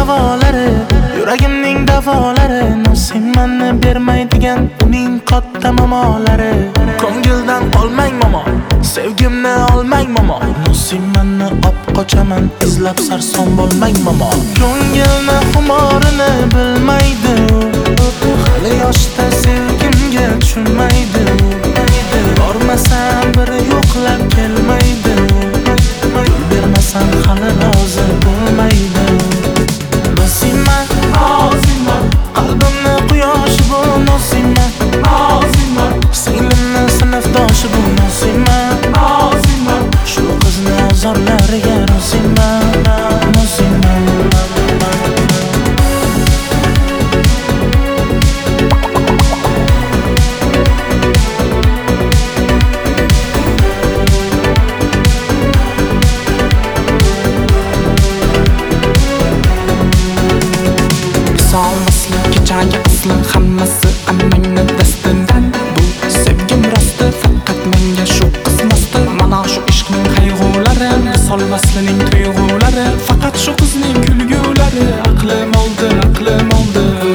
savolari, yuragimning davolari. Nosimani bermaydigan uning katta mamolari. Ko'ngildan olmang momo, sevgimni olmang momo. Nosimani qochaman, izlab sarson bo'lmang momo. Ko'ngilni xumorini bilmaydi, hali yoshda sevgimga tushunmaydi. Bormasam bir yo'qlab kelmaydi, bermasam hali rozi bo'lmaydi. Nosima, Nosima, qalbimni quyoshi bu Nosima. Nosima, singlimni sinfdoshi bu Nosima. Nosima, shu qizni ozorlariga Nosima, Nosima. Solmaslik kechagi aslan hammasi ammangni dastindan. Bu sevgim rosti faqat menga shu qismasdi. Mana shu ishqning qayg'ulari, solmaslining tuyg'ulari, faqat shu qizning kulgulari. Aqlim oldi, aqlim oldi.